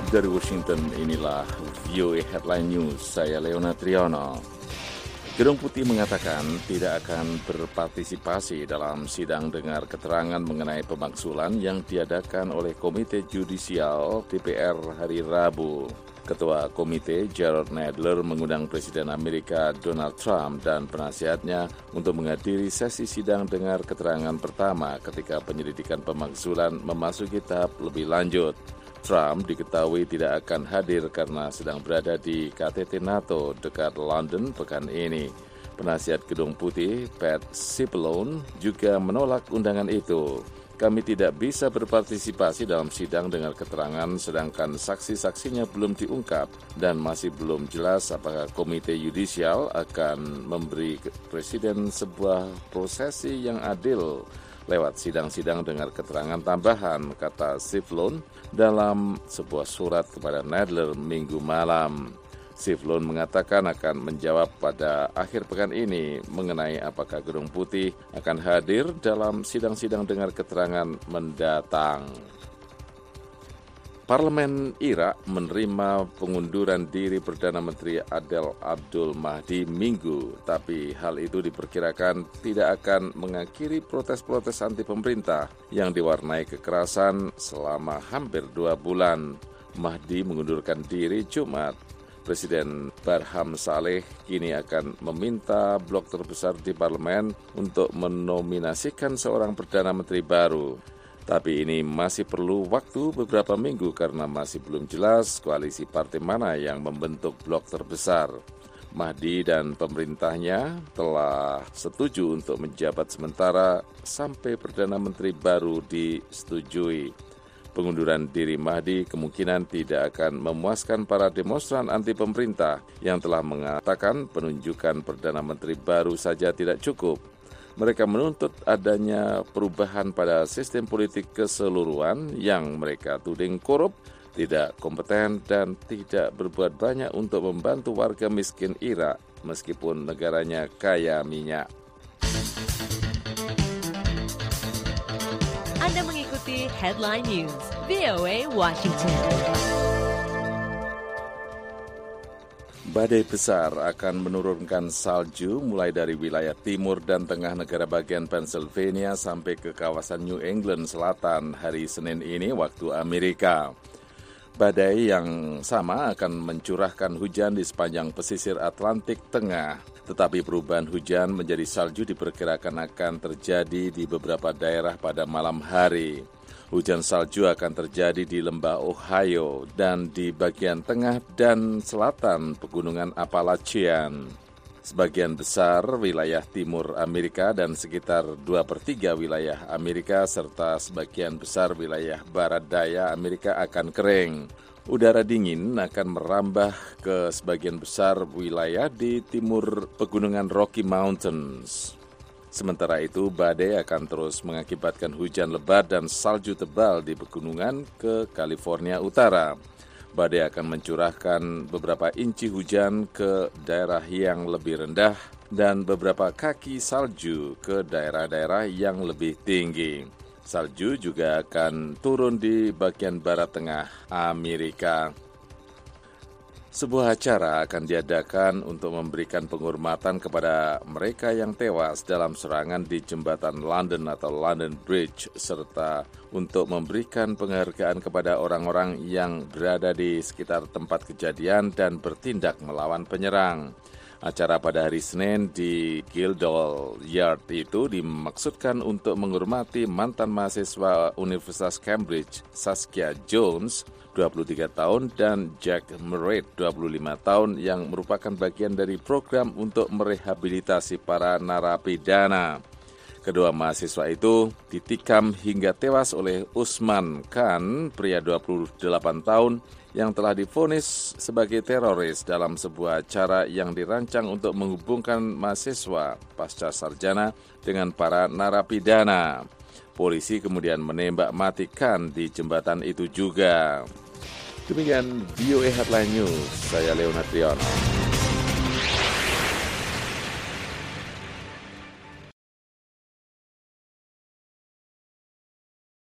Dari Washington, inilah VOA Headline News. Saya Leonard Triono. Gedung Putih mengatakan tidak akan berpartisipasi dalam sidang dengar keterangan mengenai pemaksulan yang diadakan oleh Komite Judisial DPR hari Rabu. Ketua Komite Jerrold Nadler mengundang Presiden Amerika Donald Trump dan penasihatnya untuk menghadiri sesi sidang dengar keterangan pertama ketika penyelidikan pemaksulan memasuki tahap lebih lanjut. Trump diketahui tidak akan hadir karena sedang berada di KTT NATO dekat London pekan ini. Penasihat Gedung Putih, Pat Cipollone, juga menolak undangan itu. Kami tidak bisa berpartisipasi dalam sidang dengar keterangan sedangkan saksi-saksinya belum diungkap dan masih belum jelas apakah Komite Yudisial akan memberi Presiden sebuah prosesi yang adil lewat sidang-sidang dengar keterangan tambahan, kata Cipollone dalam sebuah surat kepada Nadler Minggu malam. Cipollone mengatakan akan menjawab pada akhir pekan ini mengenai apakah Gedung Putih akan hadir dalam sidang-sidang dengar keterangan mendatang. Parlemen Irak menerima pengunduran diri Perdana Menteri Adel Abdul Mahdi Minggu, tapi hal itu diperkirakan tidak akan mengakhiri protes-protes anti pemerintah yang diwarnai kekerasan selama hampir 2 bulan. Mahdi mengundurkan diri Jumat. Presiden Barham Saleh kini akan meminta blok terbesar di parlemen untuk menominasikan seorang Perdana Menteri baru. Tapi ini masih perlu waktu beberapa minggu karena masih belum jelas koalisi partai mana yang membentuk blok terbesar. Mahdi dan pemerintahnya telah setuju untuk menjabat sementara sampai Perdana Menteri baru disetujui. Pengunduran diri Mahdi kemungkinan tidak akan memuaskan para demonstran anti pemerintah yang telah mengatakan penunjukan Perdana Menteri baru saja tidak cukup. Mereka menuntut adanya perubahan pada sistem politik keseluruhan yang mereka tuding korup, tidak kompeten, dan tidak berbuat banyak untuk membantu warga miskin Irak meskipun negaranya kaya minyak. Anda mengikuti Headline News, VOA Washington. Badai besar akan menurunkan salju mulai dari wilayah timur dan tengah negara bagian Pennsylvania sampai ke kawasan New England Selatan hari Senin ini waktu Amerika. Badai yang sama akan mencurahkan hujan di sepanjang pesisir Atlantik Tengah, tetapi perubahan hujan menjadi salju diperkirakan akan terjadi di beberapa daerah pada malam hari. Hujan salju akan terjadi di lembah Ohio dan di bagian tengah dan selatan pegunungan Appalachian. Sebagian besar wilayah timur Amerika dan sekitar 2/3 wilayah Amerika serta sebagian besar wilayah barat daya Amerika akan kering. Udara dingin akan merambah ke sebagian besar wilayah di timur pegunungan Rocky Mountains. Sementara itu, badai akan terus mengakibatkan hujan lebat dan salju tebal di pegunungan ke California Utara. Badai akan mencurahkan beberapa inci hujan ke daerah yang lebih rendah dan beberapa kaki salju ke daerah-daerah yang lebih tinggi. Salju juga akan turun di bagian barat tengah Amerika. Sebuah acara akan diadakan untuk memberikan penghormatan kepada mereka yang tewas dalam serangan di jembatan London atau London Bridge, serta untuk memberikan penghargaan kepada orang-orang yang berada di sekitar tempat kejadian dan bertindak melawan penyerang. Acara pada hari Senin di Guildhall Yard itu dimaksudkan untuk menghormati mantan mahasiswa Universitas Cambridge, Saskia Jones, 23 tahun, dan Jack Merritt, 25 tahun, yang merupakan bagian dari program untuk merehabilitasi para narapidana. Kedua mahasiswa itu ditikam hingga tewas oleh Usman Khan, pria 28 tahun, yang telah divonis sebagai teroris dalam sebuah acara yang dirancang untuk menghubungkan mahasiswa pasca sarjana dengan para narapidana. Polisi kemudian menembak mati Khan di jembatan itu juga. Demikian VOA Headline News, saya Leonard Triono.